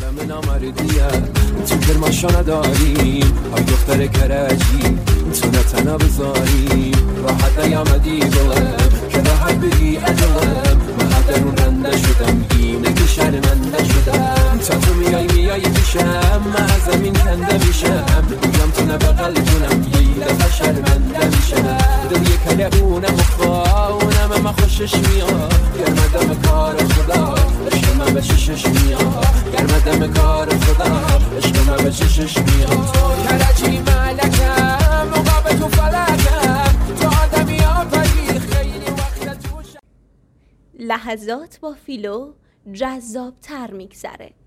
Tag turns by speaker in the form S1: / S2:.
S1: عالم نامردیه تو کرماشو نداریم های دختر کرجی تو نتنا بذاریم راحت نیامدی بلم که راحت بگی عجلم من درون رنده شدم اینه که شرمنده شدم تا تو میای پیشم من از زمین کنده میشم میگم تو نه بغل جونم یه دفعه شرمنده میشم دل یه کله اونم اخوا اونم اما خوشش میاد گرمدم کار خدا عشق من به چشش میاد گرمدم کار خدا عشق من به چشش میاد تو کرجی ملکم مقابل تو فلکم تو آدمی آفری خیلی وقت توش.
S2: لحظات با فیلو جذاب تر میگذره.